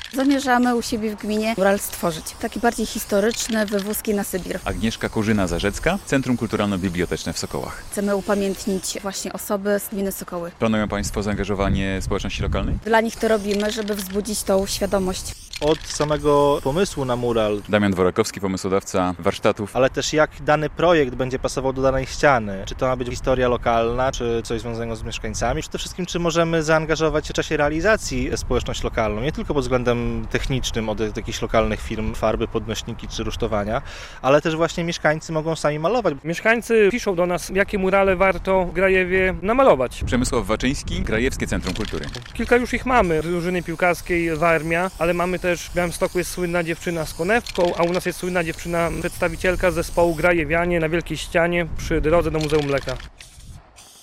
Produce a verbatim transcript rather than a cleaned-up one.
Zamierzamy u siebie w gminie mural stworzyć. Taki bardziej historyczny, wywózki na Sybir. Agnieszka Kurzyna-Zarzecka, Centrum Kulturalno-Biblioteczne w Sokołach. Chcemy upamiętnić właśnie osoby z gminy Sokoły. Planują Państwo zaangażowanie społeczności lokalnej? Dla nich to robimy, żeby wzbudzić tą świadomość. Od samego pomysłu na mural, Damian Dworakowski, pomysłodawca warsztatów. ale też jak dany projekt będzie pasował do danej ściany. Czy to ma być historia lokalna, czy coś związanego z mieszkańcami. Przede wszystkim, czy możemy zaangażować w czasie realizacji społeczność lokalną, nie tylko pod względem technicznym od jakichś lokalnych firm, farby, podnośniki czy rusztowania, ale też właśnie mieszkańcy mogą sami malować. Mieszkańcy piszą do nas, jakie murale warto w Grajewie namalować. Przemysław Waczyński, Grajewskie Centrum Kultury. Kilka już ich mamy. Drużyny piłkarskiej Warmia, ale mamy też w Białymstoku jest słynna dziewczyna z konewką, a u nas jest słynna dziewczyna, przedstawicielka zespołu Grajewianie na Wielkiej Ścianie przy drodze do Muzeum Mleka.